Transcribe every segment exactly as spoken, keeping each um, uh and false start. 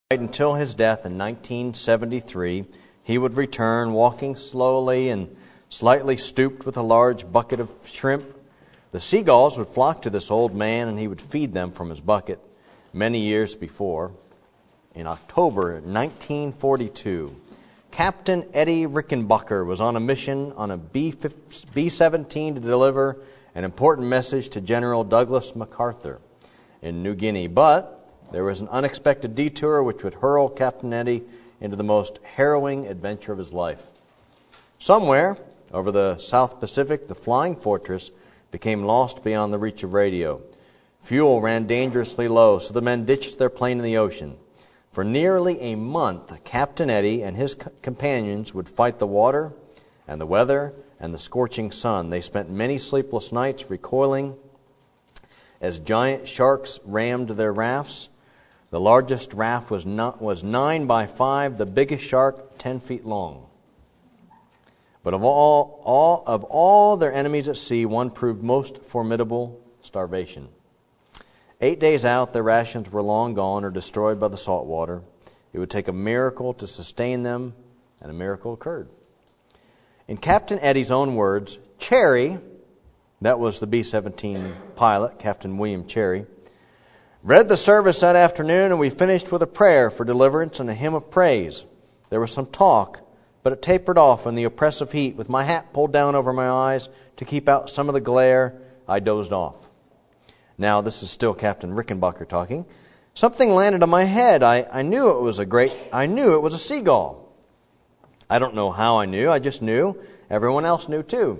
Until his death in nineteen seventy-three, he would return, walking slowly and slightly stooped with a large bucket of shrimp. The seagulls would flock to this old man, and he would feed them from his bucket. Many years before, in October nineteen forty-two, Captain Eddie Rickenbacker was on a mission on a B seventeen to deliver an important message to General Douglas MacArthur in New Guinea. But there was an unexpected detour which would hurl Captain Eddie into the most harrowing adventure of his life. Somewhere over the South Pacific, the Flying Fortress became lost beyond the reach of radio. Fuel ran dangerously low, so the men ditched their plane in the ocean. For nearly a month, Captain Eddie and his companions would fight the water and the weather and the scorching sun. They spent many sleepless nights recoiling as giant sharks rammed their rafts. The largest raft was not, was nine by five, the biggest shark ten feet long. But of all, all of all their enemies at sea, one proved most formidable: starvation. Eight days out, their rations were long gone or destroyed by the salt water. It would take a miracle to sustain them, and a miracle occurred. In Captain Eddie's own words, Cherry, that was the B seventeen pilot, Captain William Cherry, read the service that afternoon, and we finished with a prayer for deliverance and a hymn of praise. There was some talk, but it tapered off in the oppressive heat. With my hat pulled down over my eyes to keep out some of the glare, I dozed off. Now, this is still Captain Rickenbacker talking. Something landed on my head. I, I knew it was a great, I knew it was a seagull. I don't know how I knew. I just knew. Everyone else knew too.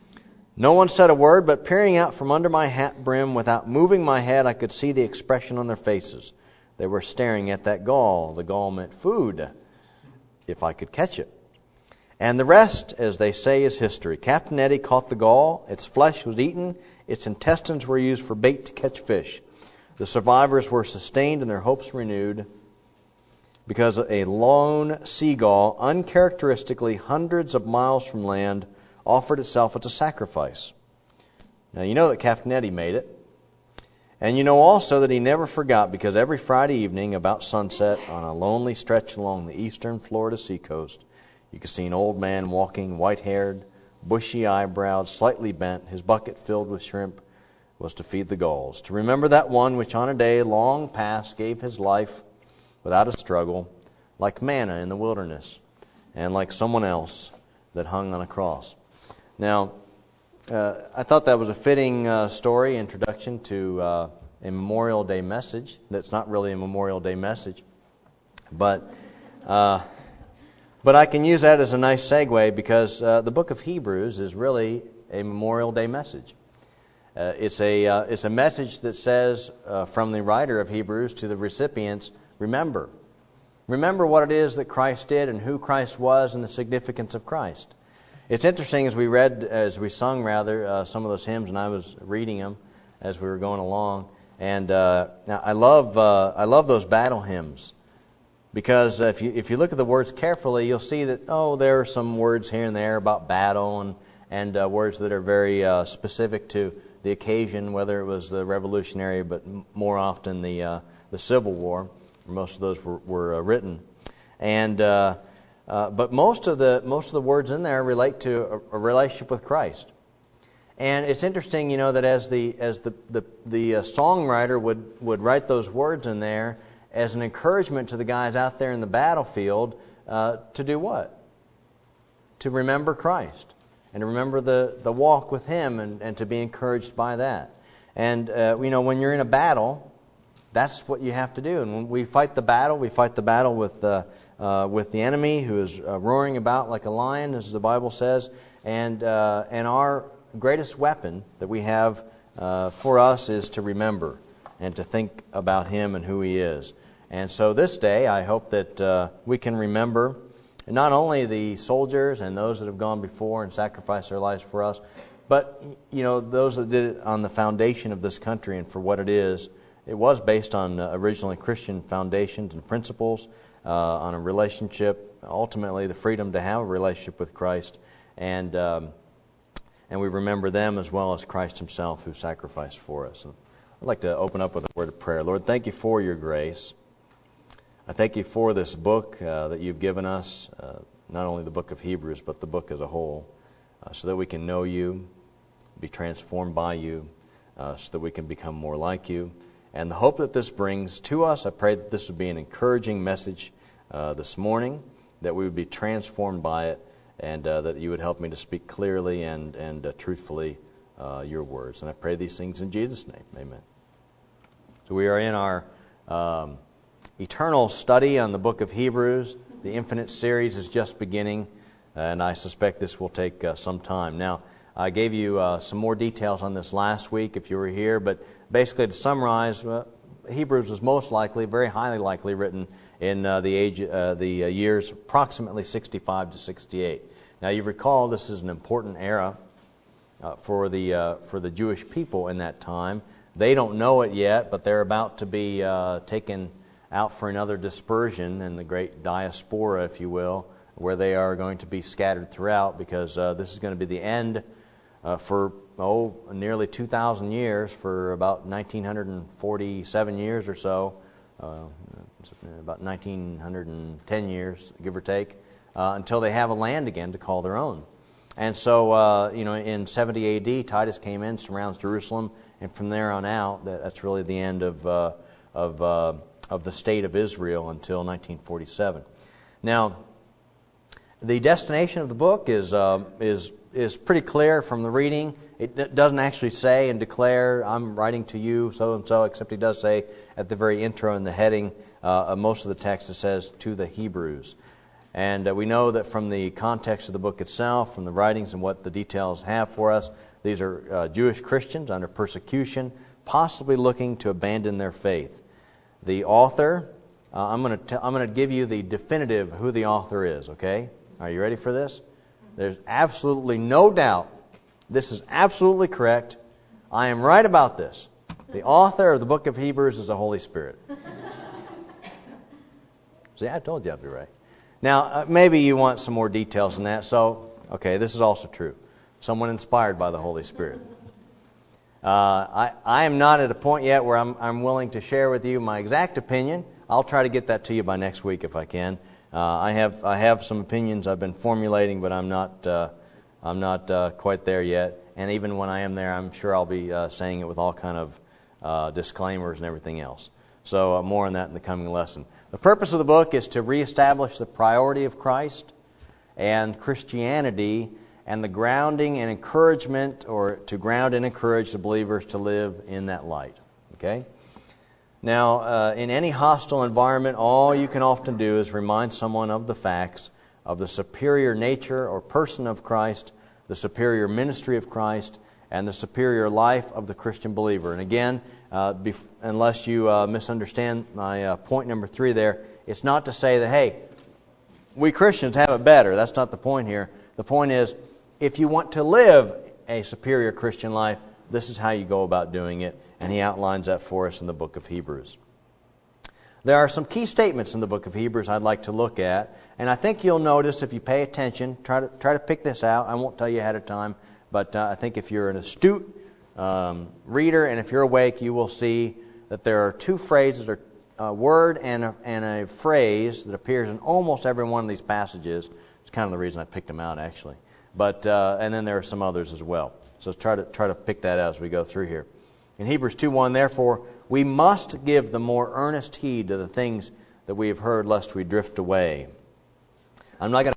No one said a word, but peering out from under my hat brim without moving my head, I could see the expression on their faces. They were staring at that gull. The gull meant food, if I could catch it. And the rest, as they say, is history. Captain Eddie caught the gull. Its flesh was eaten. Its intestines were used for bait to catch fish. The survivors were sustained and their hopes renewed because a lone seagull, uncharacteristically hundreds of miles from land, offered itself as a sacrifice. Now, you know that Captain Eddie made it. And you know also that he never forgot, because every Friday evening about sunset on a lonely stretch along the eastern Florida seacoast, you could see an old man walking, white-haired, bushy-eyebrowed, slightly bent, his bucket filled with shrimp, was to feed the gulls. To remember that one which on a day long past gave his life without a struggle, like manna in the wilderness, and like someone else that hung on a cross. Now, uh, I thought that was a fitting uh, story, introduction to uh, a Memorial Day message. That's not really a Memorial Day message, but uh, but I can use that as a nice segue, because uh, the book of Hebrews is really a Memorial Day message. Uh, it's a uh, it's a message that says uh, from the writer of Hebrews to the recipients, remember, remember what it is that Christ did and who Christ was and the significance of Christ. It's interesting, as we read, as we sung rather, uh, some of those hymns, and I was reading them as we were going along. And uh, now I love uh, I love those battle hymns, because if you if you look at the words carefully, you'll see that oh, there are some words here and there about battle and and uh, words that are very uh, specific to the occasion, whether it was the Revolutionary, but more often the uh, the Civil War. Most of those were, were uh, written, and. Uh, Uh, but most of the most of the words in there relate to a, a relationship with Christ, and it's interesting, you know, that as the as the the, the uh, songwriter would would write those words in there as an encouragement to the guys out there in the battlefield uh, to do what? To remember Christ and to remember the, the walk with Him, and, and to be encouraged by that. And uh, you know, when you're in a battle, that's what you have to do. And when we fight the battle, we fight the battle with uh, uh, with the enemy who is uh, roaring about like a lion, as the Bible says. And uh, and our greatest weapon that we have uh, for us is to remember and to think about Him and who He is. And so this day, I hope that uh, we can remember not only the soldiers and those that have gone before and sacrificed their lives for us, but you know, those that did it on the foundation of this country and for what it is. It was based on uh, originally Christian foundations and principles, uh, on a relationship, ultimately the freedom to have a relationship with Christ, and um, and we remember them as well as Christ Himself, who sacrificed for us. And I'd like to open up with a word of prayer. Lord, thank You for Your grace. I thank you for this book uh, that you've given us, uh, not only the book of Hebrews, but the book as a whole, uh, so that we can know you, be transformed by you, uh, so that we can become more like you. And the hope that this brings to us, I pray that this would be an encouraging message uh, this morning, that we would be transformed by it, and uh, that you would help me to speak clearly and, and uh, truthfully uh, your words. And I pray these things in Jesus' name. Amen. So we are in our um, eternal study on the book of Hebrews. The Infinite series is just beginning, and I suspect this will take uh, some time. Now, I gave you uh, some more details on this last week if you were here, but basically to summarize, uh, Hebrews was most likely, very highly likely, written in uh, the age, uh, the uh, years approximately sixty-five to sixty-eight. Now, you recall this is an important era uh, for the uh, for the Jewish people in that time. They don't know it yet, but they're about to be uh, taken out for another dispersion in the great diaspora, if you will, where they are going to be scattered throughout, because uh, this is going to be the end uh, for oh nearly two thousand years, for about nineteen forty-seven years or so, uh, about nineteen ten years, give or take, uh, until they have a land again to call their own. And so, uh, you know, in seventy A D, Titus came in, surrounds Jerusalem, and from there on out, that, that's really the end of uh, of uh, of the state of Israel until nineteen forty-seven. Now, the destination of the book is uh, is is pretty clear from the reading. It doesn't actually say and declare, I'm writing to you, so and so, except he does say at the very intro in the heading, uh, most of the text, it says, to the Hebrews. And uh, we know that from the context of the book itself, from the writings and what the details have for us, these are uh, Jewish Christians under persecution, possibly looking to abandon their faith. The author, uh, I'm going to I'm going to give you the definitive who the author is, okay? Are you ready for this? There's absolutely no doubt. This is absolutely correct. I am right about this. The author of the book of Hebrews is the Holy Spirit. See, I told you I'd be right. Now, uh, maybe you want some more details than that. So, okay, this is also true. Someone inspired by the Holy Spirit. Uh, I, I am not at a point yet where I'm, I'm willing to share with you my exact opinion. I'll try to get that to you by next week if I can. Uh, I have I have some opinions I've been formulating, but I'm not uh, I'm not uh, quite there yet. And even when I am there, I'm sure I'll be uh, saying it with all kind of uh, disclaimers and everything else. So uh, more on that in the coming lesson. The purpose of the book is to reestablish the priority of Christ and Christianity, and the grounding and encouragement, or to ground and encourage the believers to live in that light. Okay? Now, uh, in any hostile environment, all you can often do is remind someone of the facts of the superior nature or person of Christ, the superior ministry of Christ, and the superior life of the Christian believer. And again, uh, bef- unless you uh, misunderstand my uh, point number three there, it's not to say that, hey, we Christians have it better. That's not the point here. The point is, if you want to live a superior Christian life, this is how you go about doing it, and he outlines that for us in the book of Hebrews. There are some key statements in the book of Hebrews I'd like to look at, and I think you'll notice if you pay attention, try to try to pick this out. I won't tell you ahead of time, but uh, I think if you're an astute um, reader and if you're awake, you will see that there are two phrases, or a word and a, and a phrase that appears in almost every one of these passages. It's kind of the reason I picked them out, actually. But uh, and then there are some others as well. So try to try to pick that out as we go through here. In Hebrews two one, therefore, we must give the more earnest heed to the things that we have heard, lest we drift away. I'm not going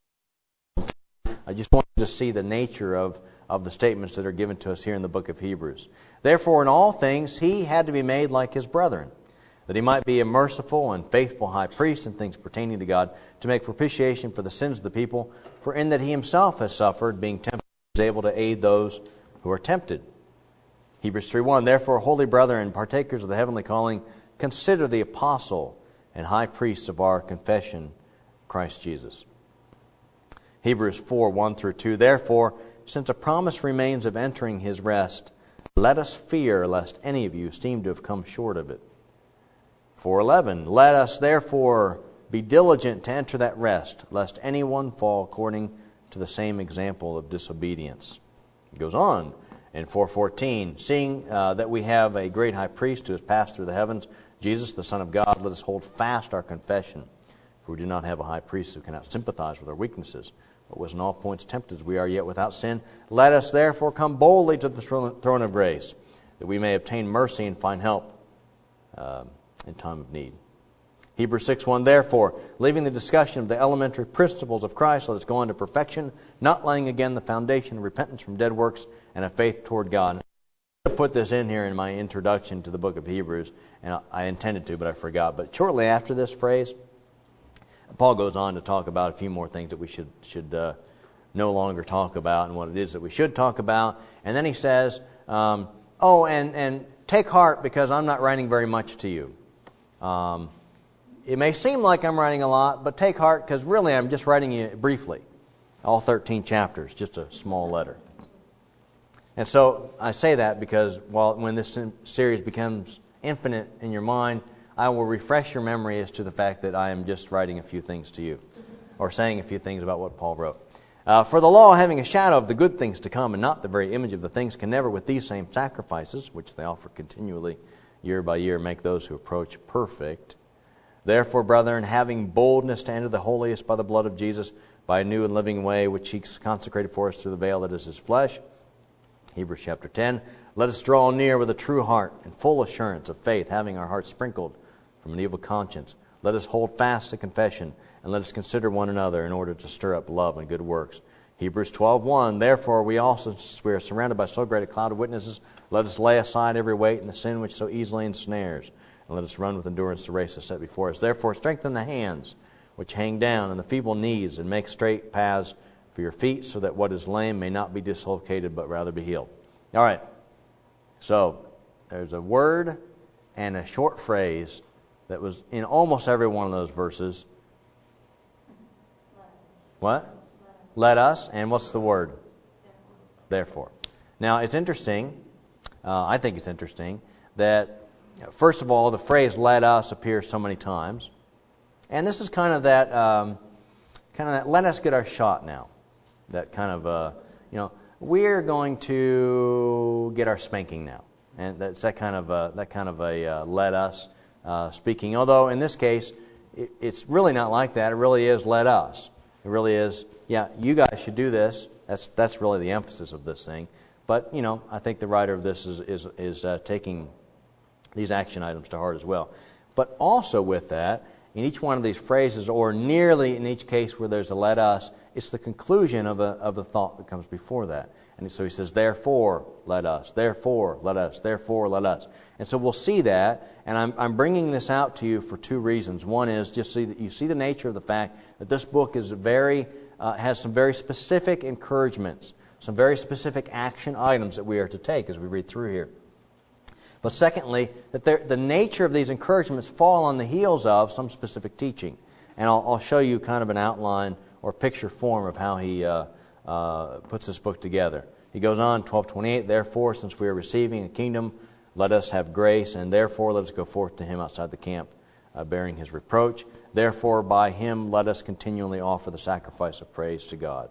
to... I just want you to see the nature of, of the statements that are given to us here in the book of Hebrews. Therefore, in all things, he had to be made like his brethren, that he might be a merciful and faithful high priest in things pertaining to God, to make propitiation for the sins of the people. For in that he himself has suffered, being tempted, he is able to aid those who are tempted. Hebrews three one, therefore, holy brethren, partakers of the heavenly calling, consider the apostle and high priest of our confession, Christ Jesus. Hebrews four one through two, therefore, since a promise remains of entering his rest, let us fear lest any of you seem to have come short of it. four eleven, let us therefore be diligent to enter that rest, lest anyone fall according to the same example of disobedience. It goes on in four fourteen, seeing uh, that we have a great high priest who has passed through the heavens, Jesus, the Son of God, let us hold fast our confession. For we do not have a high priest who cannot sympathize with our weaknesses, but was in all points tempted as we are, yet without sin. Let us therefore come boldly to the throne of grace, that we may obtain mercy and find help uh, in time of need. Hebrews six one, therefore, leaving the discussion of the elementary principles of Christ, let us go on to perfection, not laying again the foundation of repentance from dead works and of faith toward God. I put this in here in my introduction to the book of Hebrews, and I intended to, but I forgot. But shortly after this phrase, Paul goes on to talk about a few more things that we should should uh, no longer talk about and what it is that we should talk about. And then he says, um, oh, and, and take heart because I'm not writing very much to you. Um, it may seem like I'm writing a lot, but take heart because really I'm just writing you briefly. All thirteen chapters, just a small letter. And so I say that because while when this series becomes infinite in your mind, I will refresh your memory as to the fact that I am just writing a few things to you, or saying a few things about what Paul wrote. Uh, For the law, having a shadow of the good things to come, and not the very image of the things, can never with these same sacrifices, which they offer continually year by year, make those who approach perfect. Therefore, brethren, having boldness to enter the holiest by the blood of Jesus, by a new and living way, which He consecrated for us through the veil that is His flesh. Hebrews chapter ten, let us draw near with a true heart and full assurance of faith, having our hearts sprinkled from an evil conscience. Let us hold fast to confession, and let us consider one another in order to stir up love and good works. Hebrews twelve one, therefore we also, since we are surrounded by so great a cloud of witnesses, let us lay aside every weight and the sin which so easily ensnares, and let us run with endurance the race that's set before us. Therefore strengthen the hands which hang down, and the feeble knees, and make straight paths for your feet, so that what is lame may not be dislocated, but rather be healed. All right. So there's a word and a short phrase that was in almost every one of those verses. What? Let us. And what's the word? Therefore. Now, it's interesting, uh, I think it's interesting, that first of all, the phrase let us appears so many times. And this is kind of that, um, kind of that, let us get our shot now. That kind of, uh, you know, we're going to get our spanking now. And that's that kind of, uh, that kind of a uh, let us uh, speaking. Although in this case, it, it's really not like that. It really is let us. It really is, yeah, you guys should do this. That's that's really the emphasis of this thing. But, you know, I think the writer of this is is, is uh, taking these action items to heart as well. But also with that, in each one of these phrases, or nearly in each case where there's a let us, it's the conclusion of a of a thought that comes before that. And so he says, therefore, let us, therefore, let us, therefore, let us. And so we'll see that, and I'm I'm bringing this out to you for two reasons. One is just see that you see the nature of the fact that this book is very uh, has some very specific encouragements, some very specific action items that we are to take as we read through here. But secondly, that the nature of these encouragements fall on the heels of some specific teaching. And I'll, I'll show you kind of an outline or picture form of how he uh, uh, puts this book together. He goes on, twelve twenty-eight, therefore, since we are receiving a kingdom, let us have grace, and therefore let us go forth to Him outside the camp, uh, bearing His reproach. Therefore, by Him let us continually offer the sacrifice of praise to God.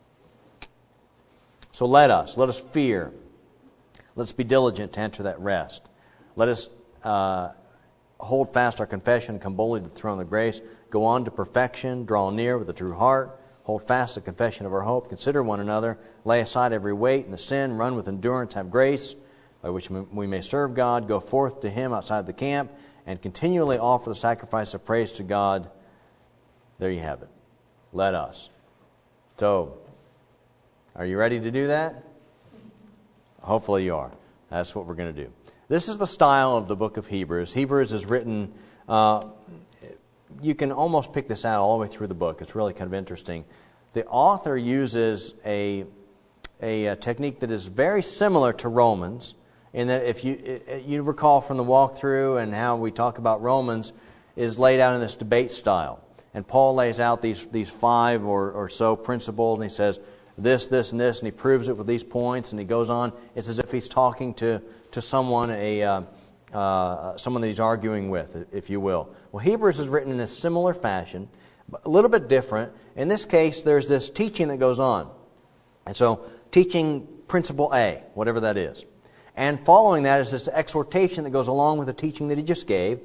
So let us, let us fear. Let's be diligent to enter that rest. Let us uh, hold fast our confession, come boldly to the throne of grace, go on to perfection, draw near with a true heart, hold fast the confession of our hope, consider one another, lay aside every weight and the sin, run with endurance, have grace, by which we may serve God, go forth to Him outside the camp, and continually offer the sacrifice of praise to God. There you have it. Let us. So, are you ready to do that? Hopefully you are. That's what we're going to do. This is the style of the book of Hebrews. Hebrews is written, uh, you can almost pick this out all the way through the book. It's really kind of interesting. The author uses a, a, a technique that is very similar to Romans, in that if you you recall from the walkthrough and how we talk about Romans, is laid out in this debate style. And Paul lays out these, these five or, or so principles, and he says, this, this, and this, and he proves it with these points, and he goes on. It's as if he's talking to, to someone, a uh, uh, someone that he's arguing with, if you will. Well, Hebrews is written in a similar fashion, but a little bit different. In this case, there's this teaching that goes on. And so, teaching principle A, whatever that is. And following that is this exhortation that goes along with the teaching that he just gave.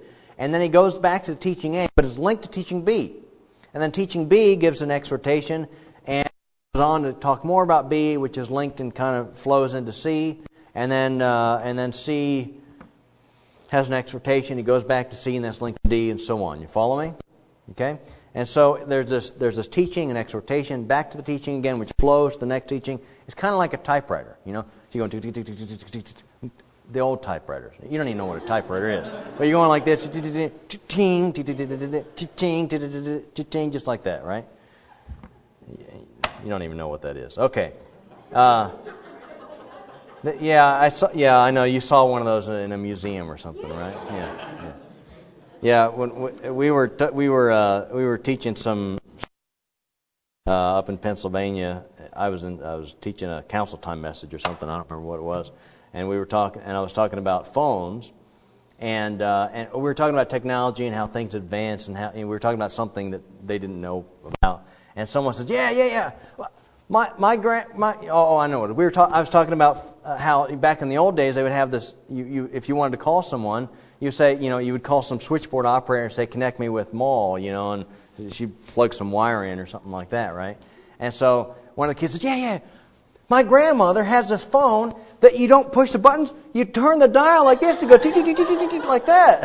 And then he goes back to teaching A, but it's linked to teaching B. And then teaching B gives an exhortation and goes on to talk more about B, which is linked and kind of flows into C. And then uh, and then C has an exhortation. He goes back to C, and that's linked to D, and so on. You follow me? Okay? And so there's this there's this teaching and exhortation, back to the teaching again, which flows to the next teaching. It's kind of like a typewriter, you know. So you're going the old typewriters. You don't even know what a typewriter is, but you're going like this, ting, ting, ting, just like that, right? You don't even know what that is. Okay. Uh, yeah, I saw. Yeah, I know you saw one of those in a museum or something, right? Yeah. yeah. Yeah, when we were we were uh, we were teaching some uh, up in Pennsylvania. I was in I was teaching a council time message or something. I don't remember what it was, and we were talking and I was talking about phones, and uh, and we were talking about technology and how things advance, and how and we were talking about something that they didn't know about. And someone said, "Yeah, yeah, yeah." My my grand my oh I know what we were talking. I was talking about uh, how back in the old days they would have this. You, you if you wanted to call someone, you say you know you would call some switchboard operator and say connect me with Maul, you know, and she plugged some wire in or something like that, right? And so one of the kids said, yeah yeah, my grandmother has this phone that you don't push the buttons, you turn the dial like this to go tick tick tick tick tick tick like that.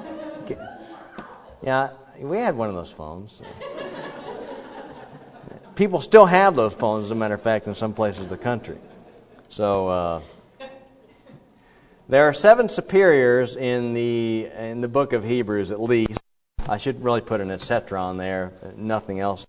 Yeah, we had one of those phones. People still have those phones, as a matter of fact, in some places of the country. So uh, there are seven superiors in the in the book of Hebrews, at least. I should really put an et cetera on there. Nothing else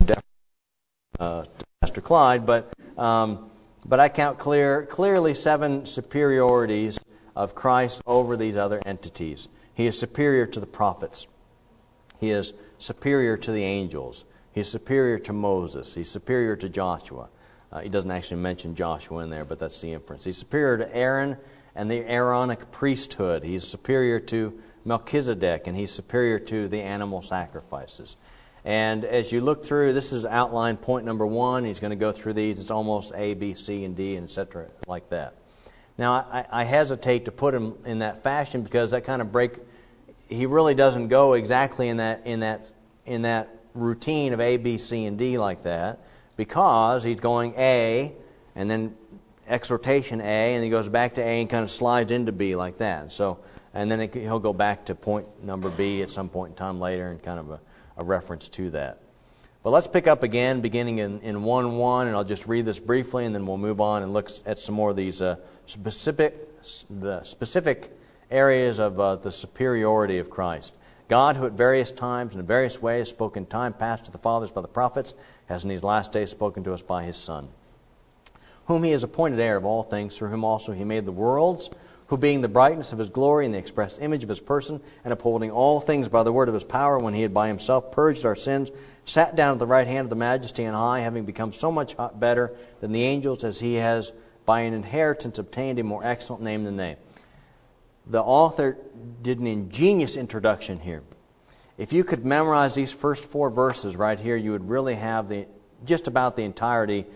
uh, to Pastor Clyde, but um, but I count clear clearly seven superiorities of Christ over these other entities. He is superior to the prophets. He is superior to the angels. He's superior to Moses. He's superior to Joshua. Uh, he doesn't actually mention Joshua in there, but that's the inference. He's superior to Aaron and the Aaronic priesthood. He's superior to Melchizedek, and he's superior to the animal sacrifices. And as you look through, this is outline point number one. He's going to go through these. It's almost A, B, C, and D, and et cetera, like that. Now, I, I hesitate to put him in that fashion because that kind of break. He really doesn't go exactly in that in that in that. routine of A, B, C, and D like that, because he's going A and then exhortation A, and he goes back to A and kind of slides into B like that. So, and then it, he'll go back to point number B at some point in time later, and kind of a, a reference to that. But let's pick up again, beginning in, in one one, and I'll just read this briefly, and then we'll move on and look at some more of these uh, specific the specific areas of uh, the superiority of Christ. God, who at various times and in various ways spoke in time past to the fathers by the prophets, has in these last days spoken to us by His Son, whom He has appointed heir of all things, through whom also He made the worlds, who being the brightness of His glory and the express image of His person, and upholding all things by the word of His power, when He had by Himself purged our sins, sat down at the right hand of the Majesty on high, having become so much better than the angels, as He has by an inheritance obtained a more excellent name than they. The author did an ingenious introduction here. If you could memorize these first four verses right here, you would really have the just about the entirety,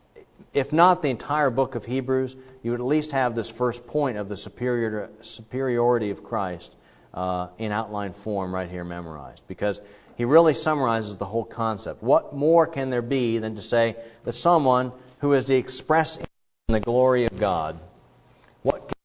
if not the entire book of Hebrews, you would at least have this first point of the superior, superiority of Christ uh, in outline form right here memorized. Because he really summarizes the whole concept. What more can there be than to say that someone who is the express image in the glory of God, what can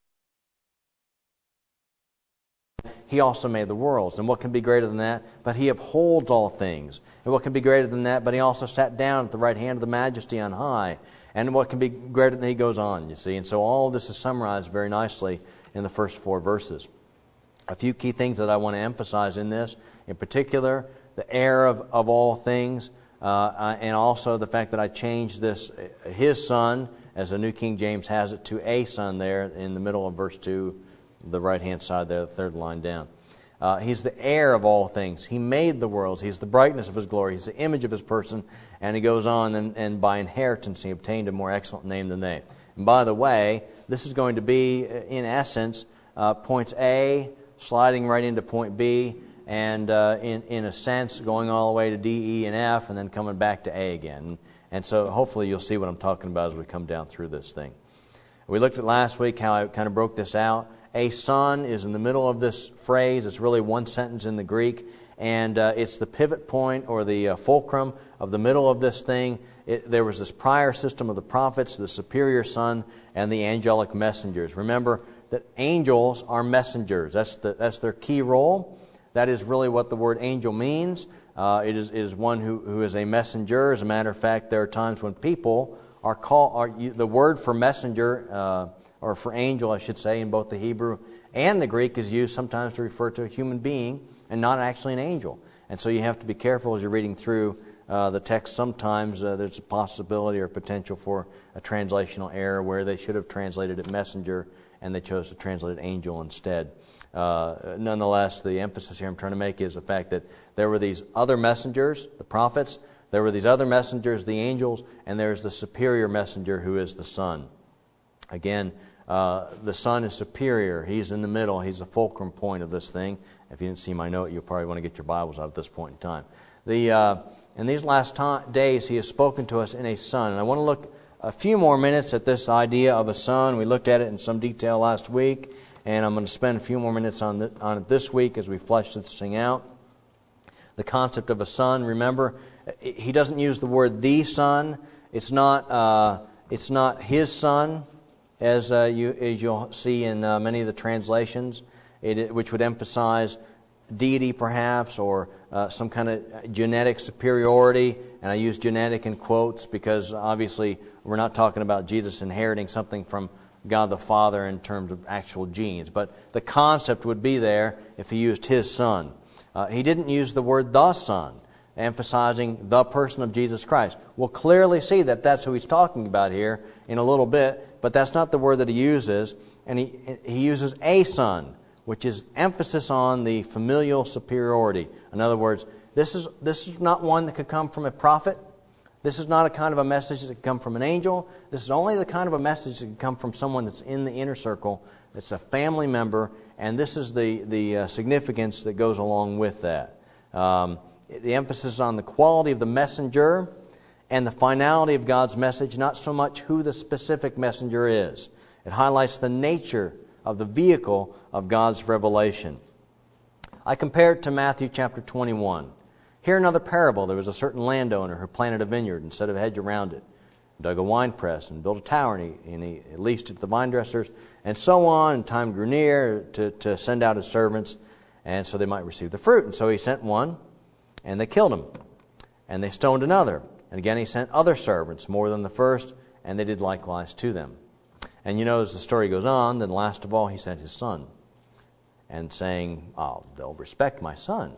He also made the worlds. And what can be greater than that? But He upholds all things. And what can be greater than that? But He also sat down at the right hand of the Majesty on high. And what can be greater than He goes on, you see. And so all of this is summarized very nicely in the first four verses. A few key things that I want to emphasize in this. In particular, the heir of, of all things. Uh, and also the fact that I changed this, His Son, as the New King James has it, to a Son there in the middle of verse two. The right-hand side there, the third line down. Uh, he's the heir of all things. He made the worlds. He's the brightness of His glory. He's the image of His person. And he goes on, and, and by inheritance He obtained a more excellent name than they. And by the way, this is going to be, in essence, uh, points A, sliding right into point B, and uh, in, in a sense, going all the way to D, E, and F, and then coming back to A again. And so hopefully you'll see what I'm talking about as we come down through this thing. We looked at last week how I kind of broke this out. a son is in the middle of this phrase. It's really one sentence in the Greek, and uh, it's the pivot point or the uh, fulcrum of the middle of this thing. It, there was this prior system of the prophets, the superior son, and the angelic messengers. Remember that angels are messengers. That's the, that's their key role. That is really what the word angel means. Uh, it is, it is one who, who is a messenger. As a matter of fact, there are times when people are called, are, the word for messenger, uh, or for angel, I should say, in both the Hebrew and the Greek is used sometimes to refer to a human being and not actually an angel. And so you have to be careful as you're reading through uh, the text. Sometimes uh, there's a possibility or potential for a translational error where they should have translated it messenger and they chose to translate it angel instead. Uh, nonetheless, the emphasis here I'm trying to make is the fact that there were these other messengers, the prophets, there were these other messengers, the angels, and there's the superior messenger who is the Son. Again, uh, the Son is superior. He's in the middle. He's the fulcrum point of this thing. If you didn't see my note, you'll probably want to get your Bibles out at this point in time. The uh, in these last ta- days, He has spoken to us in a Son. And I want to look a few more minutes at this idea of a Son. We looked at it in some detail last week. And I'm going to spend a few more minutes on, the, on it this week as we flesh this thing out. The concept of a son, remember, he doesn't use the word the son. It's not uh, it's not his son, as uh, you as you'll see in uh, many of the translations, it, which would emphasize deity perhaps, or uh, some kind of genetic superiority. And I use genetic in quotes because obviously we're not talking about Jesus inheriting something from God the Father in terms of actual genes. But the concept would be there if he used his son. Uh, he didn't use the word the Son, emphasizing the person of Jesus Christ. We'll clearly see that that's who he's talking about here in a little bit, but that's not the word that he uses. And he, he uses a son, which is emphasis on the familial superiority. In other words, this is this is not one that could come from a prophet. This is not a kind of a message that can come from an angel. This is only the kind of a message that can come from someone that's in the inner circle, that's a family member, and this is the, the uh, significance that goes along with that. Um, the emphasis is on the quality of the messenger and the finality of God's message, not so much who the specific messenger is. It highlights the nature of the vehicle of God's revelation. I compare it to Matthew chapter twenty-one. Here another parable. There was a certain landowner who planted a vineyard and set a hedge around it, dug a wine press and built a tower, and he, and he leased it to the vine dressers, and so on. And time grew near to, to send out his servants, and so they might receive the fruit. And so he sent one, and they killed him, and they stoned another. And again he sent other servants, more than the first, and they did likewise to them. And you know, as the story goes on, then last of all he sent his son, and saying, "Oh, they'll respect my son."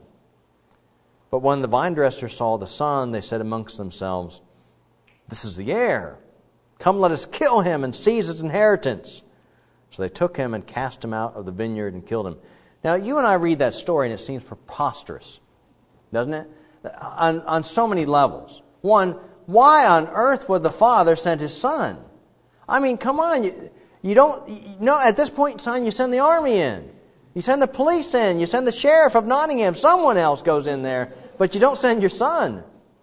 But when the vine dressers saw the son, they said amongst themselves, "This is the heir. Come, let us kill him and seize his inheritance." So they took him and cast him out of the vineyard and killed him. Now, you and I read that story and it seems preposterous, doesn't it? On, on so many levels. One, why on earth would the father send his son? I mean, come on. You, you don't, you know, at this point in time, you send the army in. You send the police in. You send the sheriff of Nottingham. Someone else goes in there. But you don't send your son.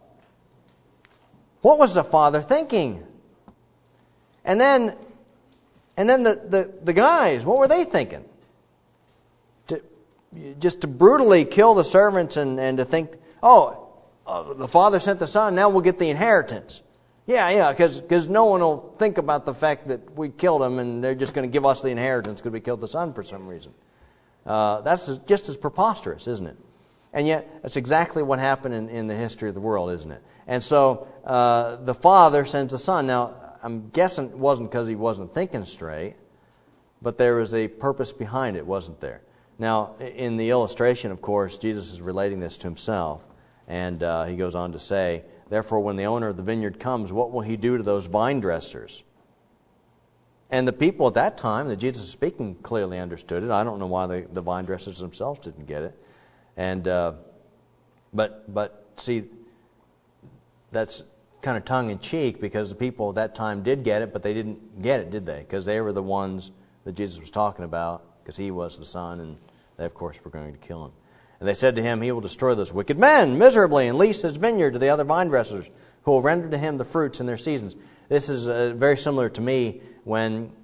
What was the father thinking? And then and then the, the, the guys, what were they thinking? To, just to brutally kill the servants and, and to think, oh, uh, the father sent the son, now we'll get the inheritance. Yeah, yeah, because no one will think about the fact that we killed him and they're just going to give us the inheritance because we killed the son for some reason. Uh, that's just as preposterous, isn't it? And yet, that's exactly what happened in, in the history of the world, isn't it? And so, uh, the father sends the son. Now, I'm guessing it wasn't because he wasn't thinking straight, but there was a purpose behind it, wasn't there? Now, in the illustration, of course, Jesus is relating this to himself. And uh, he goes on to say, "Therefore, when the owner of the vineyard comes, what will he do to those vine dressers?" And the people at that time that Jesus is speaking clearly understood it. I don't know why the, the vine dressers themselves didn't get it. And uh, but but see, that's kind of tongue in cheek because the people at that time did get it, but they didn't get it, did they? Because they were the ones that Jesus was talking about, because he was the son, and they of course were going to kill him. And they said to him, "He will destroy those wicked men miserably and lease his vineyard to the other vine dressers, who will render to him the fruits in their seasons." This is uh, very similar to me when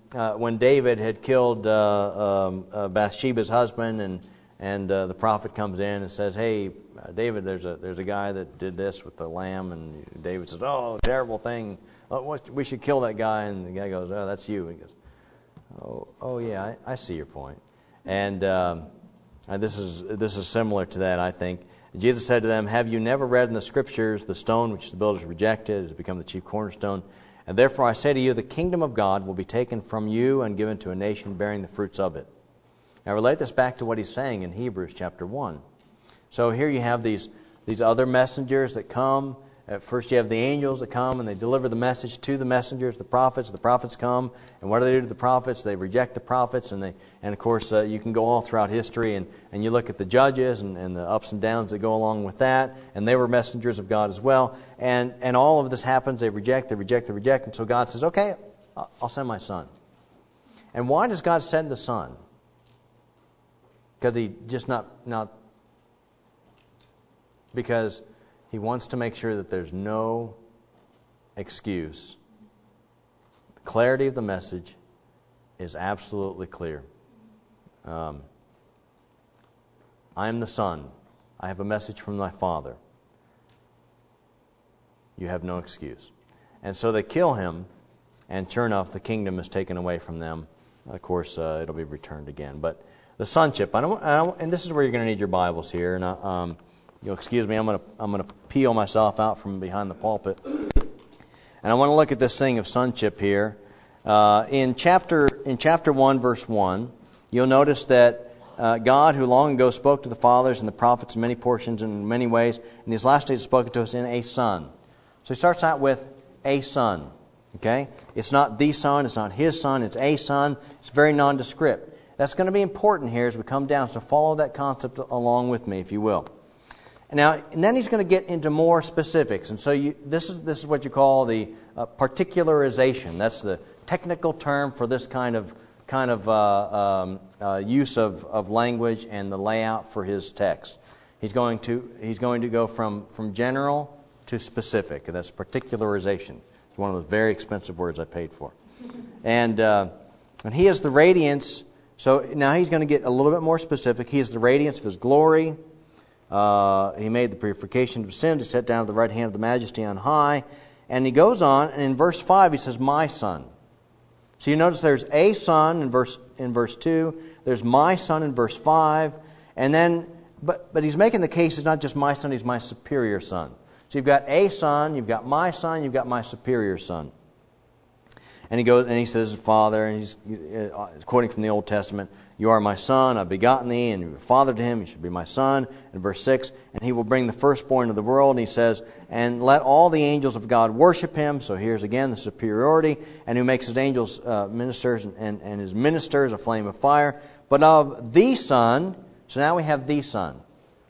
uh, when David had killed uh, um, uh, Bathsheba's husband, and and uh, the prophet comes in and says, "Hey, uh, David, there's a there's a guy that did this with the lamb," and David says, "Oh, terrible thing! Oh, what, we should kill that guy." And the guy goes, "Oh, that's you." He goes, "Oh, oh yeah, I, I see your point." And, um, and this is this is similar to that, I think. Jesus said to them, "Have you never read in the Scriptures, the stone which the builders rejected has become the chief cornerstone? And therefore I say to you, the kingdom of God will be taken from you and given to a nation bearing the fruits of it." Now relate this back to what he's saying in Hebrews chapter one. So here you have these these other messengers that come. At first you have the angels that come and they deliver the message to the messengers, the prophets. The prophets come, and what do they do to the prophets? They reject the prophets, and they and of course uh, you can go all throughout history and, and you look at the judges and, and the ups and downs that go along with that, and they were messengers of God as well. And and all of this happens. They reject, they reject, they reject, and so God says, "Okay, I'll send my Son." And why does God send the Son? Because he just not not because He wants to make sure that there's no excuse. The clarity of the message is absolutely clear. Um, I am the Son. I have a message from my Father. You have no excuse. And so they kill him, and sure enough, the kingdom is taken away from them. Of course, uh, it'll be returned again. But the sonship, I don't, I don't, and this is where you're going to need your Bibles here. And I, um, You'll excuse me, I'm going to I'm going to peel myself out from behind the pulpit. And I want to look at this thing of sonship here. Uh, in chapter in chapter one, verse one, you'll notice that uh, God, who long ago spoke to the fathers and the prophets in many portions and in many ways, in these last days has spoken to us in a Son. So he starts out with a Son. Okay? It's not the Son, it's not his Son, it's a Son. It's very nondescript. That's going to be important here as we come down, so follow that concept along with me, if you will. Now, and then he's going to get into more specifics, and so you, this is this is what you call the uh, particularization. That's the technical term for this kind of kind of uh, um, uh, use of, of language and the layout for his text. He's going to he's going to go from from general to specific. And that's particularization. It's one of those very expensive words I paid for, and uh, and he is the radiance. So now he's going to get a little bit more specific. He is the radiance of his glory. Uh, he made the purification of sins. He sat down at the right hand of the Majesty on high. And he goes on, and in verse five he says, "My Son." So you notice there's a Son in verse in verse two. There's my Son in verse five. And then, but but he's making the case it's not just my Son, he's my superior Son. So you've got a Son, you've got my Son, you've got my superior Son. And he goes and he says, "Father," and he's quoting from the Old Testament, "You are my Son, I've begotten thee, and you are father to him, you should be my Son." In verse six, "And he will bring the firstborn of the world," and he says, "And let all the angels of God worship him." So here's again the superiority. "And who makes his angels uh, ministers, and, and, and his ministers a flame of fire. But of the Son," so now we have the Son.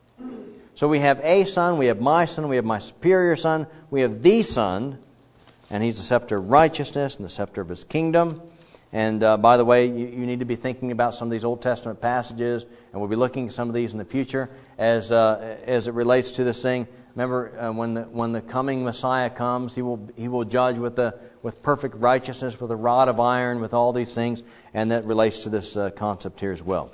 So we have a Son, we have my Son, we have my superior Son, we have the Son. And he's the scepter of righteousness and the scepter of his kingdom. And uh, by the way, you, you need to be thinking about some of these Old Testament passages, and we'll be looking at some of these in the future as uh, as it relates to this thing. Remember, uh, when the when the coming Messiah comes, he will he will judge with the with perfect righteousness, with a rod of iron, with all these things, and that relates to this uh, concept here as well.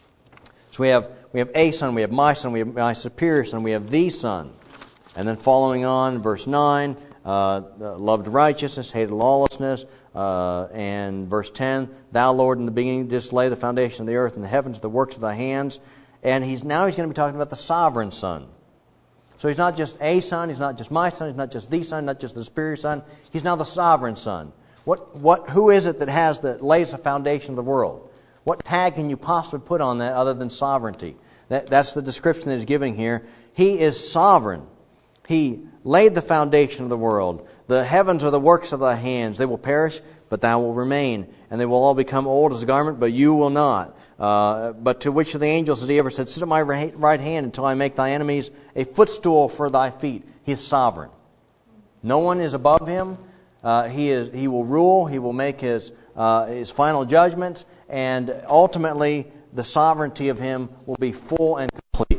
So we have we have a Son, we have my Son, we have my superior Son, we have the Son, and then following on, verse nine. Uh, loved righteousness, hated lawlessness, uh, and verse ten, "Thou, Lord, in the beginning didst lay the foundation of the earth, and the heavens, the works of thy hands." And he's now he's going to be talking about the sovereign Son. So he's not just a Son, he's not just my Son, he's not just the Son, not just the superior Son. He's now the sovereign Son. What what who is it that has that lays the foundation of the world? What tag can you possibly put on that other than sovereignty? That that's the description that he's giving here. He is sovereign. He laid the foundation of the world. The heavens are the works of thy hands. They will perish, but thou will remain. And they will all become old as a garment, but you will not. Uh, but to which of the angels has he ever said, "Sit at my right hand until I make thy enemies a footstool for thy feet"? He is sovereign. No one is above him. Uh, he is. He will rule. He will make his uh, his final judgments. And ultimately, the sovereignty of him will be full and complete.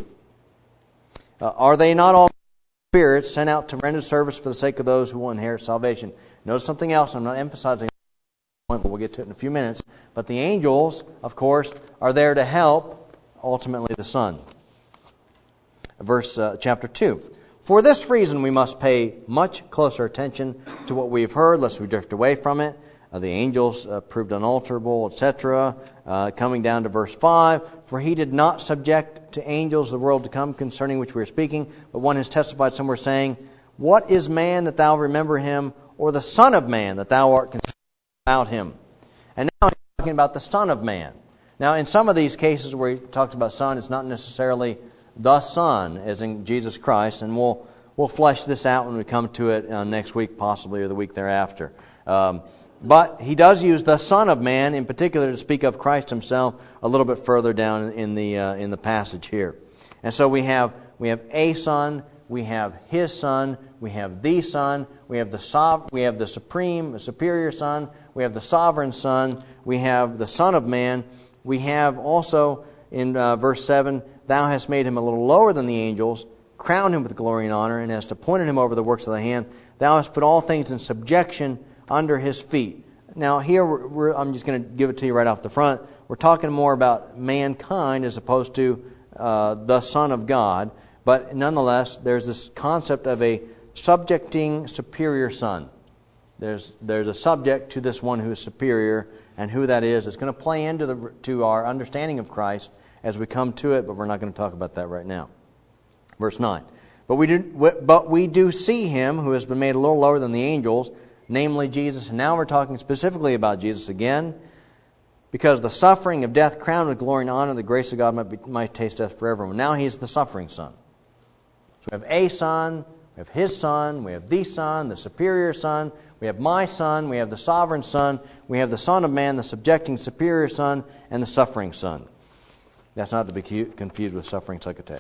Uh, are they not all spirits sent out to render service for the sake of those who will inherit salvation? Notice something else. I'm not emphasizing the point, but We'll get to it in a few minutes. But the angels, of course, are there to help, ultimately, the Son. Verse uh, chapter two. For this reason we must pay much closer attention to what we have heard, lest we drift away from it. Uh, the angels uh, proved unalterable, et cetera. Uh, coming down to verse five. For he did not subject to angels the world to come, concerning which we are speaking, but one has testified somewhere, saying, What is man that thou remember him, or the Son of Man that thou art concerned about him? And now he's talking about the Son of Man. Now, in some of these cases where he talks about Son, it's not necessarily the Son, as in Jesus Christ, and we'll we'll flesh this out when we come to it uh, next week, possibly, or the week thereafter. Um, but he does use the Son of Man, in particular, to speak of Christ Himself a little bit further down in the uh, in the passage here. And so we have we have a Son, we have His Son, we have the Son, we have the sov- we have the supreme, superior Son, we have the sovereign Son, we have the Son of Man, we have also in uh, verse seven, Thou hast made him a little lower than the angels, crowned him with glory and honor, and hast appointed him over the works of thy hand. Thou hast put all things in subjection under his feet. Now here, we're, we're, I'm just going to give it to you right off the front. We're talking more about mankind as opposed to uh, the Son of God. But nonetheless, there's this concept of a subjecting superior Son. There's there's a subject to this one who is superior, and who that is. It's going to play into the to our understanding of Christ as we come to it, but we're not going to talk about that right now. Verse nine. But we do but we do see him who has been made a little lower than the angels, namely Jesus. And now we're talking specifically about Jesus again, because the suffering of death crowned with glory and honor, the grace of God might, be, might taste death forever. Now He's the suffering Son. So we have a Son, we have His Son, we have the Son, the superior Son, we have my Son, we have the sovereign Son, we have the Son of Man, the subjecting superior Son, and the suffering Son. That's not to be confused with suffering psychote.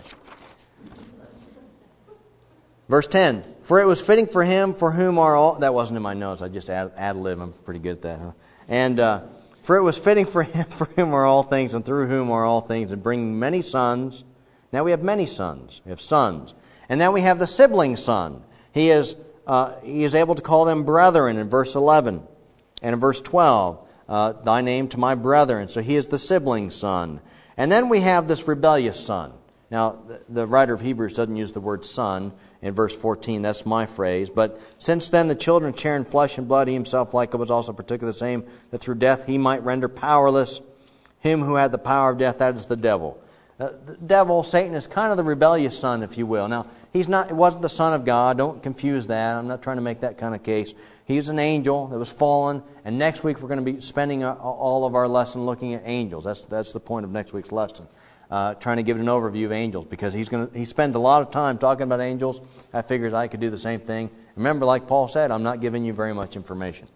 Verse ten. For it was fitting for him for whom are all... That wasn't in my notes. I just ad, ad lib. I'm pretty good at that. Huh? And uh, for it was fitting for him for whom are all things, and through whom are all things, and bringing many sons. Now we have many sons. We have sons. And then we have the sibling Son. He is uh, he is able to call them brethren in verse eleven. And in verse twelve, uh, thy name to my brethren. So he is the sibling Son. And then we have this rebellious Son. Now, the writer of Hebrews doesn't use the word son in verse fourteen. That's my phrase. But since then the children share in flesh and blood, he himself likewise was also partook of the same, that through death he might render powerless him who had the power of death, that is the devil. Uh, the devil, Satan, is kind of the rebellious son, if you will. Now, he's not. He wasn't the Son of God. Don't confuse that. I'm not trying to make that kind of case. He's an angel that was fallen, and next week we're going to be spending all of our lesson looking at angels. That's that's the point of next week's lesson. Uh, trying to give an overview of angels, because he's going to he spends a lot of time talking about angels. I figures I could do the same thing. Remember, like Paul said, I'm not giving you very much information.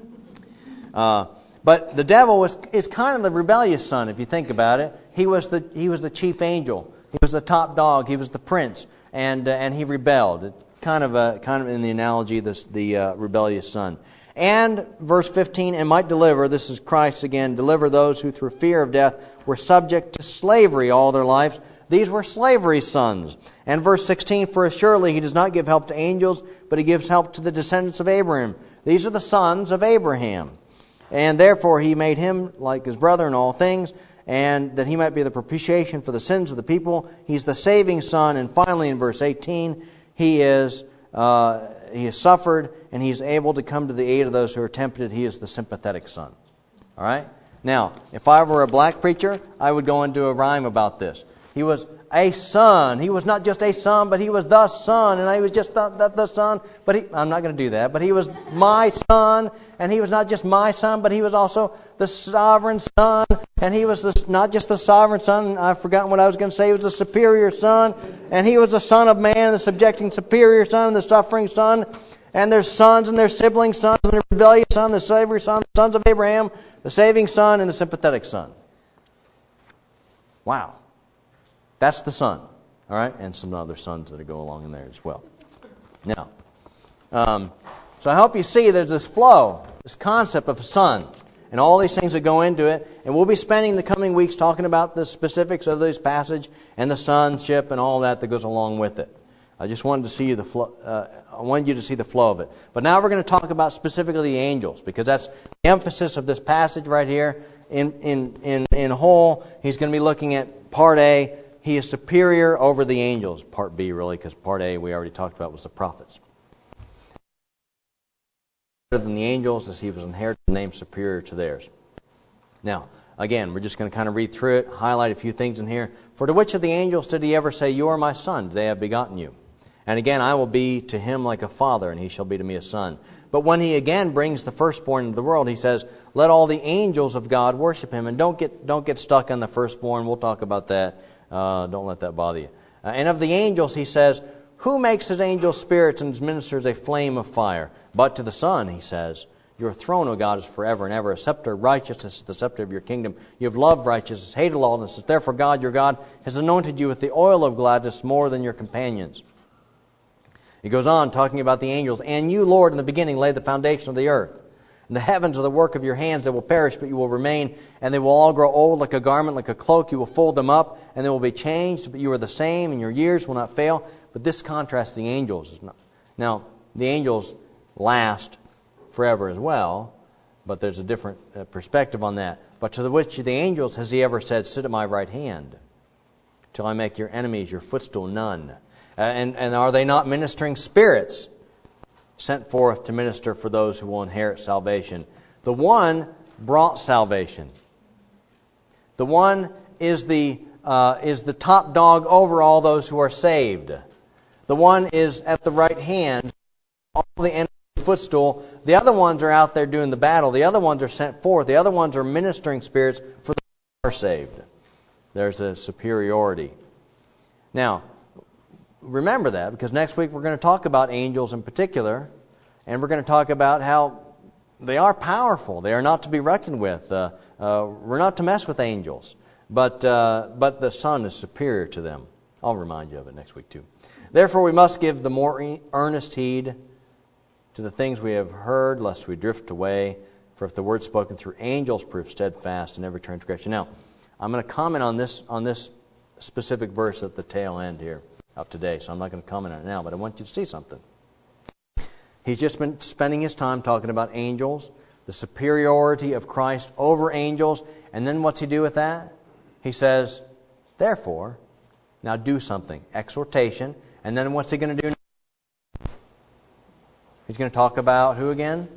Uh, but the devil was is kind of the rebellious son, if you think about it. He was the he was the chief angel. He was the top dog. He was the prince, and uh, and he rebelled. It, kind of a kind of in the analogy, this the uh, rebellious son. And verse fifteen, and might deliver, this is Christ again, deliver those who through fear of death were subject to slavery all their lives. These were slavery sons. And verse sixteen, for assuredly he does not give help to angels, but he gives help to the descendants of Abraham. These are the sons of Abraham. And therefore he made him like his brother in all things, and that he might be the propitiation for the sins of the people. He's the saving son. And finally in verse eighteen, he is... Uh, He has suffered, and He's able to come to the aid of those who are tempted. He is the sympathetic son. All right? Now, if I were a black preacher, I would go into a rhyme about this. He was a son. He was not just a son, but he was the son. And he was just the, the, the son. But he, I'm not going to do that. But he was my son. And he was not just my son, but he was also the sovereign son. And he was the, not just the sovereign son. I've forgotten what I was going to say. He was the superior son. And he was the Son of Man, the subjecting superior son, the suffering son. And their sons and their sibling sons, and the rebellious son, the slavery son, the sons of Abraham, the saving son, and the sympathetic son. Wow. That's the Son. All right? And some other sons that go along in there as well. Now, um, so I hope you see there's this flow, this concept of a son, and all these things that go into it. And we'll be spending the coming weeks talking about the specifics of this passage and the sonship and all that that goes along with it. I just wanted to see you the flow, uh, I wanted you to see the flow of it. But now we're going to talk about specifically the angels, because that's the emphasis of this passage right here. In in in in whole, he's going to be looking at part A. He is superior over the angels. Part B, really, because part A we already talked about was the prophets. Better than the angels, as he was inherited the name superior to theirs. Now, again, we're just going to kind of read through it, highlight a few things in here. For to which of the angels did he ever say, "You are my son, today I have begotten you"? And again, I will be to him like a father, and he shall be to me a son. But when he again brings the firstborn into the world, he says, "Let all the angels of God worship him." And don't get don't get stuck on the firstborn. We'll talk about that. Uh, don't let that bother you. Uh, and of the angels, he says, "Who makes his angels spirits and his ministers a flame of fire?" But to the Son, he says, "Your throne, O God, is forever and ever. A scepter of righteousness is the scepter of your kingdom. You have loved righteousness, hated lawlessness. Therefore God, your God, has anointed you with the oil of gladness more than your companions." He goes on talking about the angels. "And you, Lord, in the beginning laid the foundation of the earth. And the heavens are the work of your hands. They will perish, but you will remain. And they will all grow old like a garment, like a cloak. You will fold them up, and they will be changed. But you are the same, and your years will not fail." But this contrasts the angels. Now, the angels last forever as well, but there's a different uh, perspective on that. "But to the which of the angels has he ever said, 'Sit at my right hand, till I make your enemies your footstool'? None. Uh, and, and are they not ministering spirits sent forth to minister for those who will inherit salvation?" The one brought salvation. The one is the uh, is the top dog over all those who are saved. The one is at the right hand, all the enemies footstool. The other ones are out there doing the battle. The other ones are sent forth. The other ones are ministering spirits for those who are saved. There's a superiority. Now, remember that, because next week we're going to talk about angels in particular, and we're going to talk about how they are powerful. They are not to be reckoned with. Uh, uh, we're not to mess with angels, but uh, but the Son is superior to them. I'll remind you of it next week too. "Therefore we must give the more earnest heed to the things we have heard, lest we drift away. For if the word spoken through angels prove steadfast in every transgression." Now, I'm going to comment on this on this specific verse at the tail end here of today, so I'm not going to comment on it now, but I want you to see something. He's just been spending his time talking about angels, the superiority of Christ over angels, and then what's he do with that? He says, "Therefore, now do something." Exhortation. And then what's he going to do? He's going to talk about who again?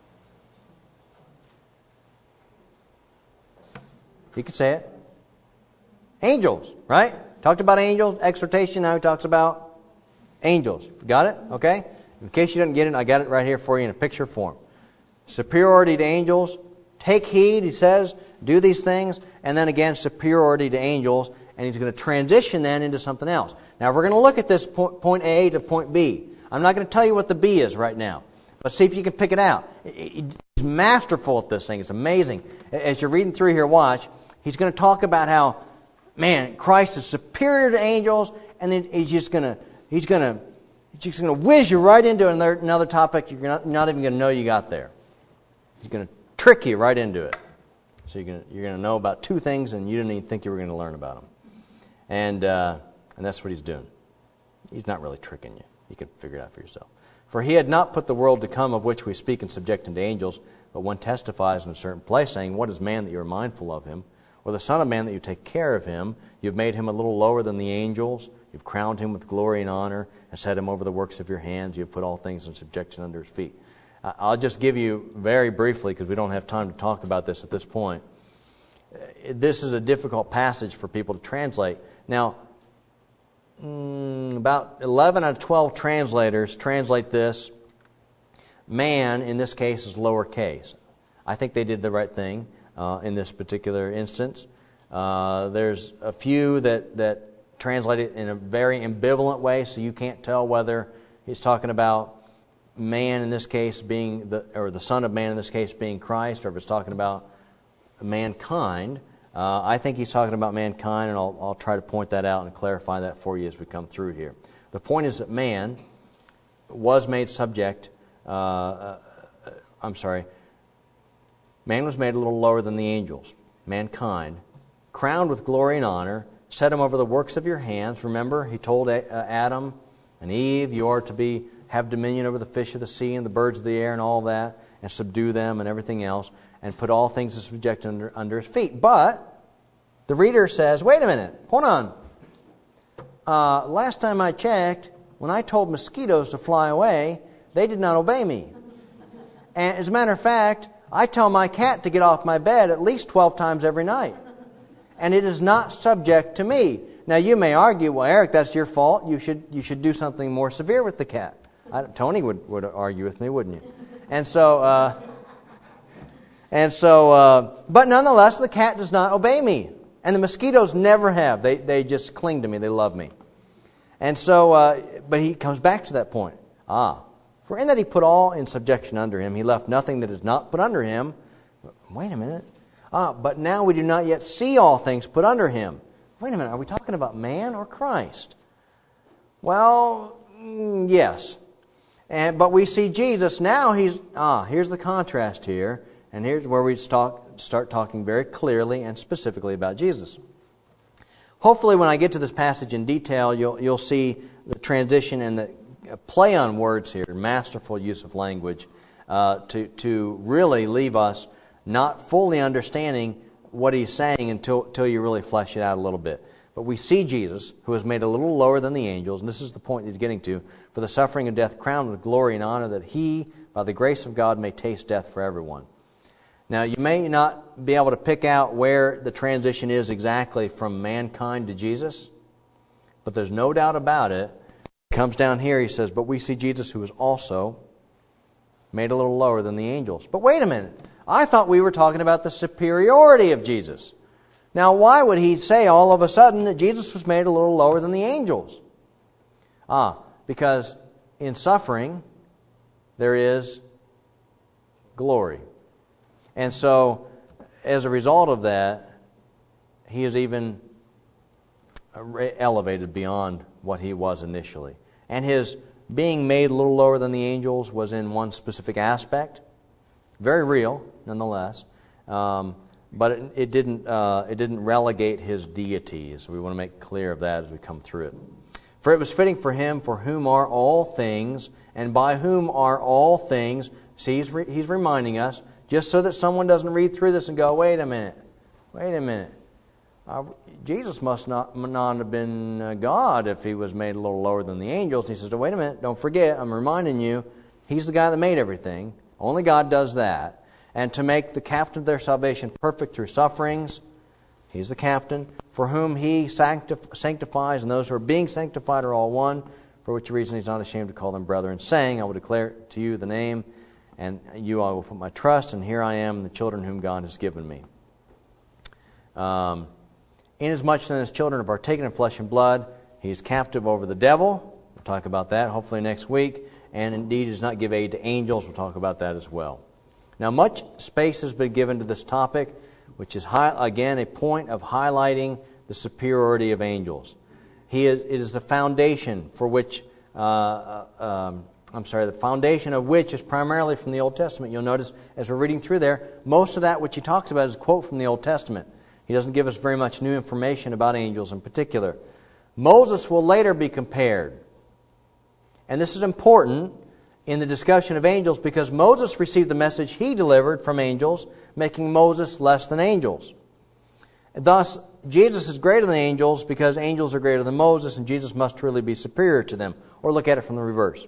You could say it. Angels, right? Talked about angels, exhortation. Now he talks about angels. Got it? Okay? In case you didn't get it, I got it right here for you in a picture form. Superiority to angels. Take heed, he says. Do these things. And then again, superiority to angels. And he's going to transition then into something else. Now we're going to look at this point, point A to point B. I'm not going to tell you what the B is right now. But see if you can pick it out. He's masterful at this thing. It's amazing. As you're reading through here, watch. He's going to talk about how, man, Christ is superior to angels, and then he's just going to he's going to he's just going to whiz you right into another, another topic you're not, not even going to know you got there. He's going to trick you right into it. So you're going to, you're going to know about two things, and you didn't even think you were going to learn about them. And uh, and that's what he's doing. He's not really tricking you. You can figure it out for yourself. "For he had not put the world to come of which we speak and subject unto angels, but one testifies in a certain place, saying, What is man that you are mindful of him? Or the Son of Man that you take care of him? You have made him a little lower than the angels. You have crowned him with glory and honor, and set him over the works of your hands. You have put all things in subjection under his feet." I'll just give you very briefly, because we don't have time to talk about this at this point. This is a difficult passage for people to translate. Now, mm, about eleven out of twelve translators translate this. Man, in this case, is lowercase. I think they did the right thing uh, in this particular instance. Uh, there's a few that, that translate it in a very ambivalent way, so you can't tell whether he's talking about man in this case being the, or the Son of Man in this case being Christ, or if it's talking about mankind. Uh, I think he's talking about mankind, and I'll, I'll try to point that out and clarify that for you as we come through here. The point is that man was made subject, uh, uh, I'm sorry, man was made a little lower than the angels, mankind, crowned with glory and honor, set him over the works of your hands. Remember, he told Adam, And Eve, you are to be have dominion over the fish of the sea and the birds of the air and all that, and subdue them and everything else, and put all things in subjection under, under his feet. But the reader says, wait a minute, hold on. Uh, last time I checked, when I told mosquitoes to fly away, they did not obey me. And as a matter of fact, I tell my cat to get off my bed at least twelve times every night. And it is not subject to me. Now you may argue, well, Eric, that's your fault. You should you should do something more severe with the cat. I, Tony would, would argue with me, wouldn't you? And so, uh, and so, uh, but nonetheless, the cat does not obey me. And the mosquitoes never have. They they just cling to me. They love me. And so, uh, but he comes back to that point. Ah, for in that he put all in subjection under him, he left nothing that is not put under him. Wait a minute. Ah, but now we do not yet see all things put under him. Wait a minute. Are we talking about man or Christ? Well, yes. And but we see Jesus now. He's ah. Here's the contrast here, and here's where we talk, start talking very clearly and specifically about Jesus. Hopefully, when I get to this passage in detail, you'll you'll see the transition and the play on words here, masterful use of language, uh, to to really leave us not fully understanding what he's saying until until you really flesh it out a little bit. But we see Jesus, who is made a little lower than the angels, and this is the point he's getting to, for the suffering of death, crowned with glory and honor, that he, by the grace of God, may taste death for everyone. Now, you may not be able to pick out where the transition is exactly from mankind to Jesus, but there's no doubt about it. It comes down here, he says, but we see Jesus, who is also made a little lower than the angels. But wait a minute. I thought we were talking about the superiority of Jesus. Now, why would he say all of a sudden that Jesus was made a little lower than the angels? Ah, because in suffering, there is glory. And so, as a result of that, he is even elevated beyond what he was initially. And his being made a little lower than the angels was in one specific aspect. Very real, nonetheless. Um, but it, it didn't uh, it didn't relegate his deity. So we want to make clear of that as we come through it. For it was fitting for him, for whom are all things, and by whom are all things. See, he's, re- he's reminding us, just so that someone doesn't read through this and go, wait a minute, wait a minute. Uh, Jesus must not, not have been uh, God if he was made a little lower than the angels. He says, oh, wait a minute, don't forget, I'm reminding you, he's the guy that made everything. Only God does that. And to make the captain of their salvation perfect through sufferings, he's the captain, for whom he sanctif- sanctifies, and those who are being sanctified are all one, for which reason he's not ashamed to call them brethren, saying, I will declare to you the name, and you I will put my trust, and here I am, the children whom God has given me. Um, Inasmuch then as children are partaken in flesh and blood, he is captive over the devil. We'll talk about that hopefully next week. And indeed does not give aid to angels. We'll talk about that as well. Now, much space has been given to this topic, which is, high, again, a point of highlighting the superiority of angels. He is, it is the foundation for which, uh, um, I'm sorry, the foundation of which is primarily from the Old Testament. You'll notice as we're reading through there, most of that which he talks about is a quote from the Old Testament. He doesn't give us very much new information about angels in particular. Moses will later be compared. And this is important in the discussion of angels because Moses received the message he delivered from angels, making Moses less than angels. Thus, Jesus is greater than angels because angels are greater than Moses, and Jesus must really be superior to them. Or look at it from the reverse.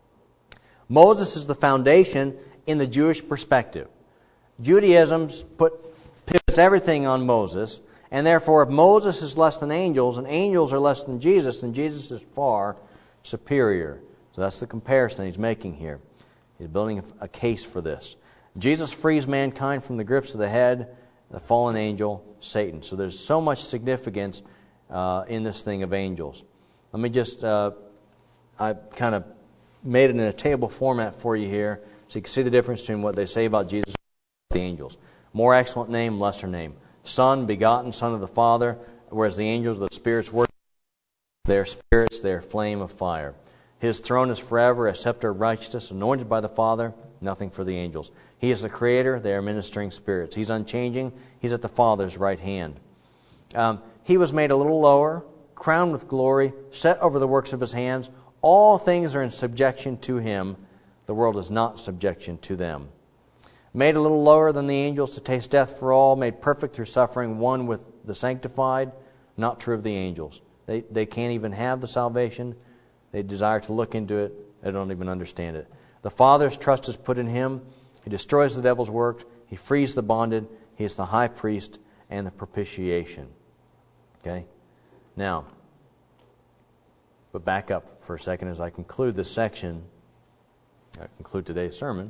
Moses is the foundation in the Jewish perspective. Judaism put, pivots everything on Moses, and therefore if Moses is less than angels, and angels are less than Jesus, then Jesus is far superior. So that's the comparison he's making here. He's building a case for this. Jesus frees mankind from the grips of the head, the fallen angel, Satan. So there's so much significance uh, in this thing of angels. Let me just, uh, I kind of made it in a table format for you here so you can see the difference between what they say about Jesus and the angels. More excellent name, lesser name. Son, begotten, Son of the Father, whereas the angels are the spirits working. Their spirits, their flame of fire. His throne is forever, a scepter of righteousness, anointed by the Father, nothing for the angels. He is the Creator, they are ministering spirits. He's unchanging, He's at the Father's right hand. Um, he was made a little lower, crowned with glory, set over the works of His hands. all things are in subjection to him. The world is not subjection to them. Made a little lower than the angels to taste death for all, made perfect through suffering, one with the sanctified. Not true of the angels. They, they can't even have the salvation. They desire to look into it. They don't even understand it. The Father's trust is put in him. He destroys the devil's work. He frees the bonded. He is the high priest and the propitiation. Okay? Now, but back up for a second as I conclude this section. I conclude today's sermon.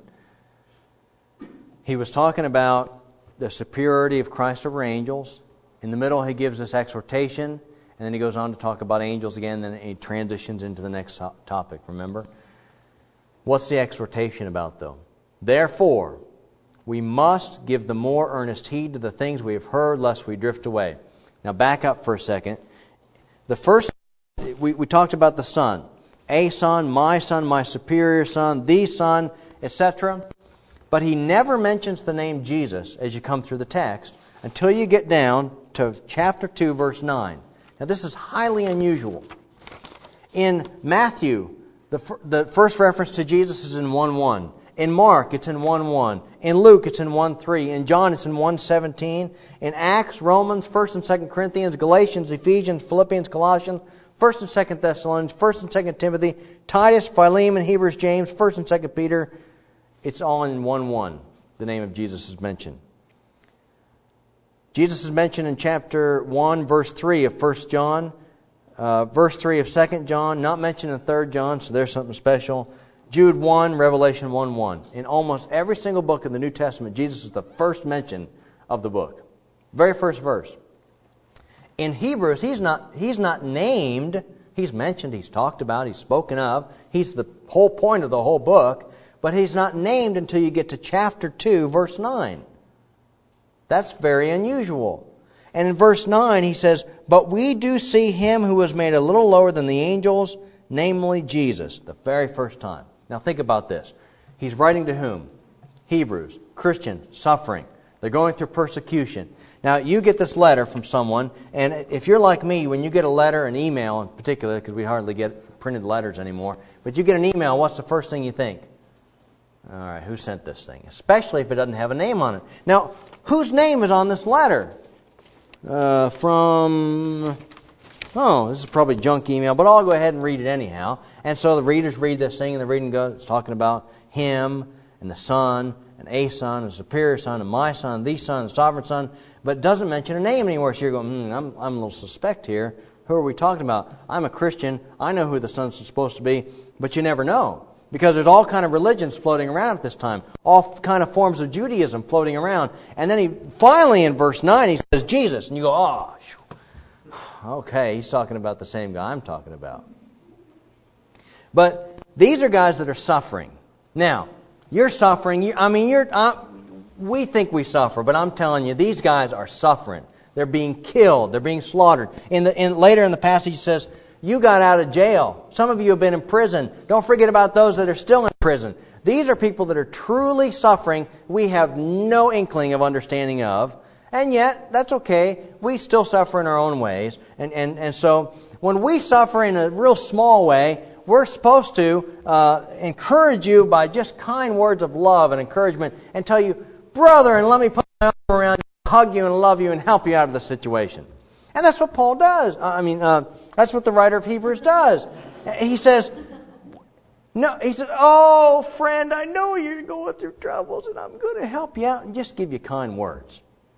He was talking about the superiority of Christ over angels. In the middle, he gives this exhortation, and then he goes on to talk about angels again, and then he transitions into the next topic, remember? What's the exhortation about, though? Therefore, we must give the more earnest heed to the things we have heard, lest we drift away. Now, back up for a second. The first, we, we talked about the Son. A son, my son, my superior son, the Son, et cetera. But he never mentions the name Jesus as you come through the text until you get down to chapter two, verse nine. Now, this is highly unusual. In Matthew, the, the first reference to Jesus is in one one. In Mark, it's in one one. In Luke, it's in one three. In John, it's in one seventeen. In Acts, Romans, First and Second Corinthians, Galatians, Ephesians, Philippians, Colossians, First and Second Thessalonians, First and Second Timothy, Titus, Philemon, Hebrews, James, First and Second Peter. It's all in one one. The name of Jesus is mentioned. Jesus is mentioned in chapter one, verse three of First John, uh, verse three of Second John, not mentioned in Third John, so there's something special. Jude one, Revelation one one. In almost every single book in the New Testament, Jesus is the first mention of the book. Very first verse. In Hebrews, he's not he's not named. He's mentioned, he's talked about, he's spoken of. He's the whole point of the whole book. But he's not named until you get to chapter two, verse nine. That's very unusual. And in verse nine, he says, but we do see him who was made a little lower than the angels, namely Jesus, the very first time. Now think about this. He's writing to whom? Hebrews, Christians, suffering. They're going through persecution. Now you get this letter from someone, and if you're like me, when you get a letter, an email in particular, because we hardly get printed letters anymore, but you get an email, what's the first thing you think? All right, who sent this thing? Especially if it doesn't have a name on it. Now, whose name is on this letter? Uh, from... Oh, this is probably junk email, but I'll go ahead and read it anyhow. And so the readers read this thing, and the reading goes, it's talking about him, and the Son, and a Son, and a superior Son, and my Son, the Son, the sovereign Son, but it doesn't mention a name anywhere. So you're going, hmm, I'm, I'm a little suspect here. Who are we talking about? I'm a Christian. I know who the Son's supposed to be, but you never know. Because there's all kind of religions floating around at this time. All kind of forms of Judaism floating around. And then he finally in verse nine he says Jesus. And you go, oh, okay, he's talking about the same guy I'm talking about. But these are guys that are suffering. Now, you're suffering. You, I mean, you're. Uh, we think we suffer, but I'm telling you, these guys are suffering. They're being killed. They're being slaughtered. In the in, later in the passage, it says, you got out of jail. Some of you have been in prison. Don't forget about those that are still in prison. These are people that are truly suffering. We have no inkling of understanding of. And yet, that's okay. We still suffer in our own ways. And, and, and so, when we suffer in a real small way, we're supposed to uh, encourage you by just kind words of love and encouragement and tell you, brother, and let me put my arm around you, hug you and love you and help you out of the situation. And that's what Paul does. I mean, uh, that's what the writer of Hebrews does. He says, no, he says, oh, friend, I know you're going through troubles, and I'm going to help you out and just give you kind words.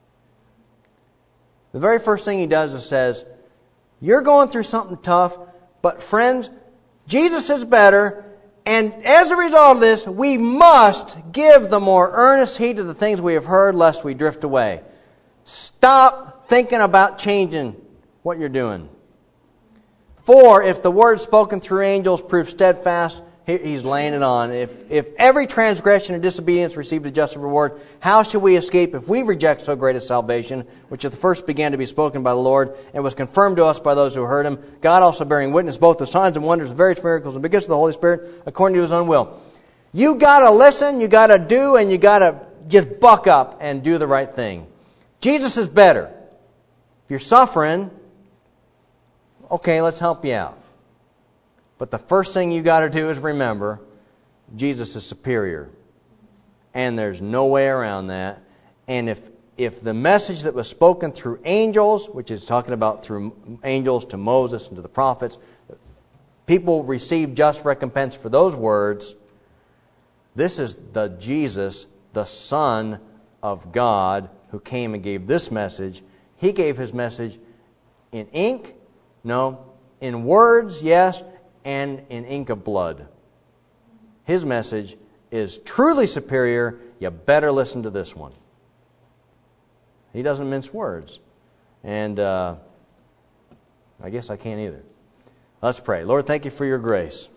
The very first thing he does is says, you're going through something tough, but friends, Jesus is better, and as a result of this, we must give the more earnest heed to the things we have heard, lest we drift away. Stop thinking about changing what you're doing. For if the word spoken through angels proves steadfast, he's laying it on. If if every transgression and disobedience received a just reward, how shall we escape if we reject so great a salvation, which at the first began to be spoken by the Lord, and was confirmed to us by those who heard him, God also bearing witness both of signs and wonders, various miracles, and the gifts of the Holy Spirit, according to his own will. You got to listen, you got to do, and you got to just buck up and do the right thing. Jesus is better. If you're suffering, okay, let's help you out. But the first thing you got to do is remember, Jesus is superior. And there's no way around that. And if if the message that was spoken through angels, which is talking about through angels to Moses and to the prophets, people receive just recompense for those words, this is the Jesus, the Son of God, who came and gave this message. He gave His message in ink, no, in words, yes, and in ink of blood. His message is truly superior. You better listen to this one. He doesn't mince words. And uh, I guess I can't either. Let's pray. Lord, thank you for your grace.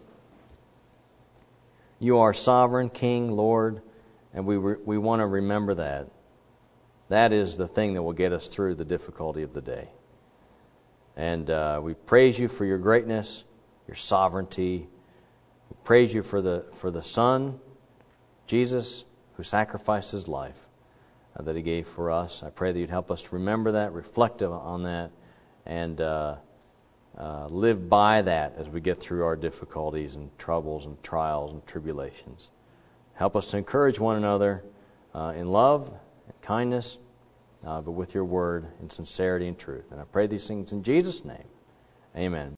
You are sovereign King, Lord, and we re- we want to remember that. That is the thing that will get us through the difficulty of the day. And uh, we praise you for your greatness, your sovereignty. We praise you for the for the Son, Jesus, who sacrificed His life uh, that He gave for us. I pray that you'd help us to remember that, reflect on that, and uh, uh, live by that as we get through our difficulties and troubles and trials and tribulations. Help us to encourage one another uh, in love and kindness, uh, but with your word in sincerity and truth. And I pray these things in Jesus' name. Amen.